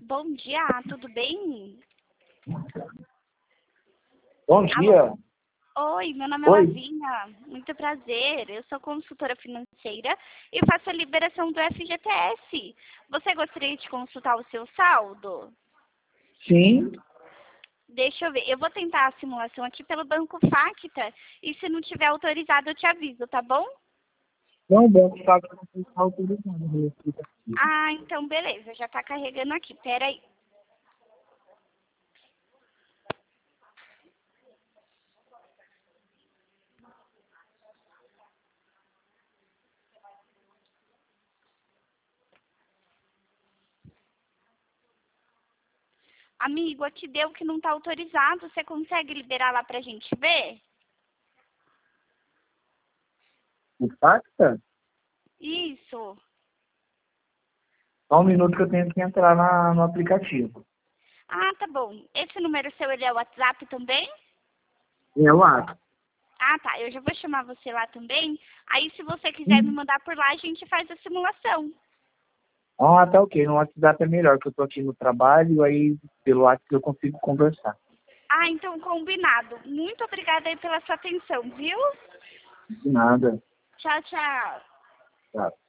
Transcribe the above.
Bom dia, tudo bem? Bom dia. Oi, meu nome é Oi. Lavínia, muito prazer. Eu sou consultora financeira e faço a liberação do FGTS. Você gostaria de consultar o seu saldo? Sim. Deixa eu ver, eu vou tentar a simulação aqui pelo Banco Facta e se não tiver autorizado eu te aviso, tá bom? Não, o banco está autorizado meu aplicativo. Ah, então beleza, já tá carregando aqui, peraí. Amigo, aqui deu que não tá autorizado, você consegue liberar lá pra gente ver? O Facta? Isso. Só um minuto que eu tenho que entrar no aplicativo. Ah, tá bom. Esse número seu, ele é o WhatsApp também? É o ato. Ah, tá. Eu já vou chamar você lá também. Aí, se você quiser me mandar por lá, a gente faz a simulação. Ah, tá ok. No WhatsApp é melhor, que eu tô aqui no trabalho, aí pelo WhatsApp eu consigo conversar. Ah, então combinado. Muito obrigada aí pela sua atenção, viu? De nada. Tchau, tchau. Tá.